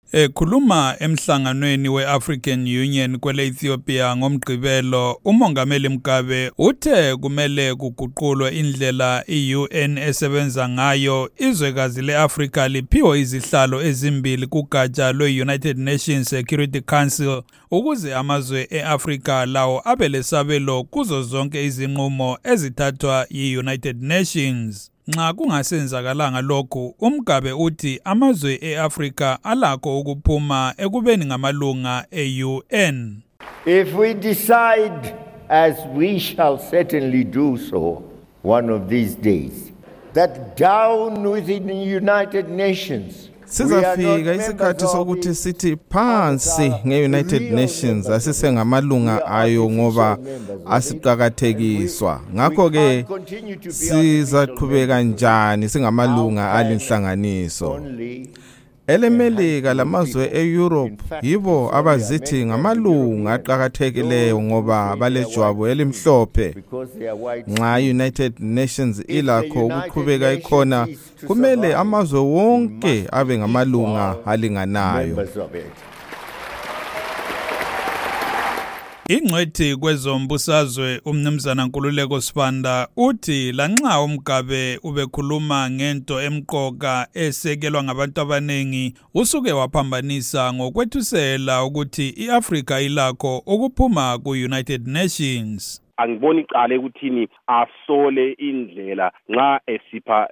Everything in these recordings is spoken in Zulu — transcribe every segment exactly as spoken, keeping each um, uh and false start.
Ekhuluma emhlanganweni we-African Union kwele Ethiopia ngomgqibelo, uMongameli Mugabe uthe kumele kuguqulwe indlela i-U N esebenza ngayo. Izwekazi le-Afrika liphiwe izihlalo ezimbili kugatsha lwe-United Nations Security Council ukuze amazwe e-Afrika lawo abe lesabelo kuzo zonke izinqumo ezithathwa yi-United Nations. Nxa kungasenzakalanga lokhu, uMugabe uthi amazwe e-Afrika alakho ukuphuma ekubeni ngamalunga e-U N. If we decide, as we shall certainly do so one of these days, that down within the United Nations sizafika isikhathi sokuthi sithi phansi nge-United Nations asisengamalunga ayo ngoba asiqhakathekiswa. Ngakho-ke sizaqhubeka njani singamalunga alinhlanganiso. EleMelika lamazwe e-Europe yibo abazithi ngamalunga aqhakathekileyo ngoba balejwabu elimhlophe. Nxa United Nations ilakho ukuqhubeka ikhona, kumele amazwe wonke abe ngamalunga alinganayo. Ingcwethi kwezombusazwe uMnumzana Nkululeko Sibanda uthi lanxa uMugabe ubekhuluma ngento emqoka esekelwa ngabantu abanengi, usuke waphambanisa ngokwethusela ukuthi iAfrika ilakho ukuphuma ku-United Nations. Angiboni icala ekuthini asole indlela nxa esipha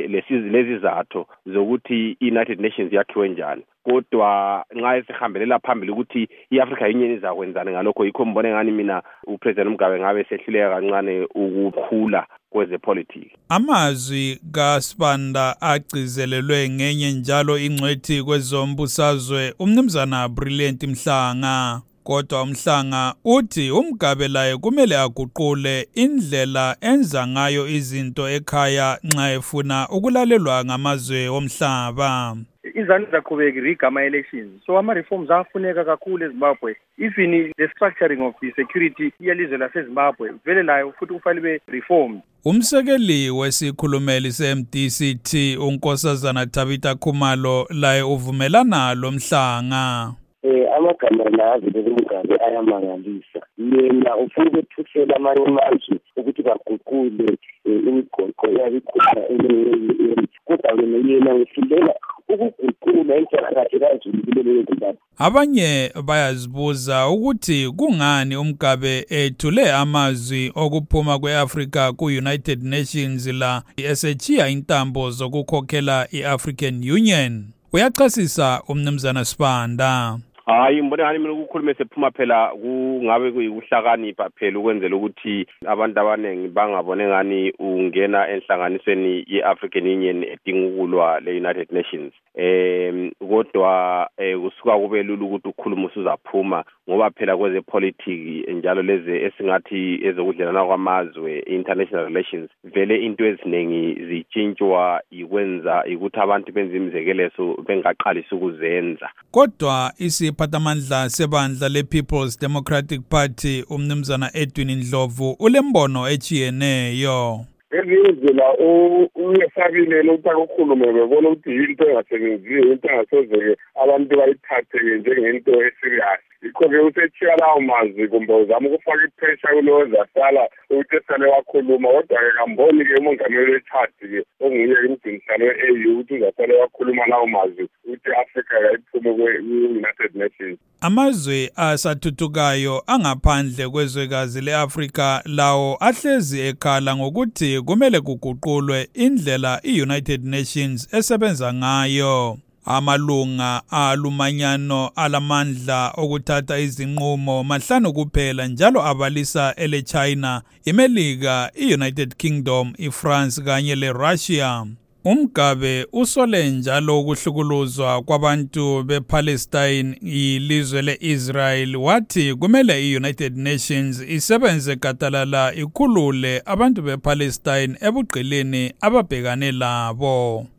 lezi zatho zokuthi i-United Nations yakhiwe njani. Kodwa nxa esihambelela phambili ukuthi iAfrica Union izakwenzana ngalokho, yikho mbone ngani mina uPresident Mugabe ngabe sehluleka kancane ukukhula kwezepolitiki. Amazwi kaSibanda agcizelelwe ngenye njalo ingcwethi kwezombusazwe uMnumzana Brilliant Mhlanga. Kodwa uMhlanga uthi uMugabe laye kumele aguqule indlela enza ngayo izinto ekhaya nxa efuna ukulalelwa ngamazwe omhlaba. Izani zaqhubeka rigama elections, so ama-reforms afuneka kakhulu eZimbabwe. Even the structuring of the security yelizwe laseZimbabwe vele layo futhi kufanele reform. Umsekeli wesikhulumeli se-M D C T uNkosazana Tabitha Khumalo laye uvumelana lo Mhlanga. Eh amagama la uMugabe ayamangalisa. Yena ufuna ukuthusela amanye amazwe ukuthi baguqule imigoqo yabikhona ele kodwa yena ufilela ukuguqula inhlalakahle kazulu kulelo Zimbabwe. Abanye bayazibuza ukuthi kungani uMugabe ethule amazwi okuphuma kweAfrika ku-United Nations la esechiya intambo zokukhokhela i-African Union. Uyachasisa uMnumzana Sibanda. Hayi mbone ngani mina ukukhuluma sephuma phela kungabe kuyikuhlakanipha phela ukwenzela ukuthi abantu abanengi bangabone ngani ungena enhlanganisweni ye-African Union edinga ukulwa le-United Nations. Eh kodwa kusuka kube lula ukuthi ukukhuluma usuzaphuma ngoba phela kwezepolitiki njalo leze esingathi ezokudlelana kwamazwe international relations vele into eziningi zitshintshwa ikwenza ukuthi abantu benze imizekelezo bengaqalisa ukuzenza. Kodwa isiphathamandla sebandla le-People's Democratic Party uMnumzana Edwin Ndlovu ulembono echiyeneyo. Ezindlela uyesabile ukuthi akukhulume bebona ukuthi into engasebenziyo, into engasozeke abantu bayithathe njengento eserious. Yikho-ke usechiya lawo mazwi kumbe uzama ukufaka ipressure kulo zasala ukuthi esale wakhuluma, kodwa-ke kamboni-ke umongameli wechadi-ke onguye umgcinisihlalo we-A U ukuthi uzasale wakhuluma lawo mazwi ukuthi i-Afrika yayiphume kwe-United Nations. Amazwe asathuthukayo angaphandle kwezwekazi le-Afrika lawo ahlezi ekhala ngokuthi kumele kuguqulwe indlela i-United Nations esebenza ngayo. Amalunga alumanyano alamandla okuthatha izinqumo mahlanu kuphela njalo abalisa ele China, iMelika, i-United Kingdom, iFrance kanye le-Russia. uMugabe usole njalo ukuhlukuluzwa kwabantu bePalestine yilizwe le-Israel, wathi kumele i-United Nations isebenze gadalala ikhulule abantu bePalestine ebugqilini ababhekane labo.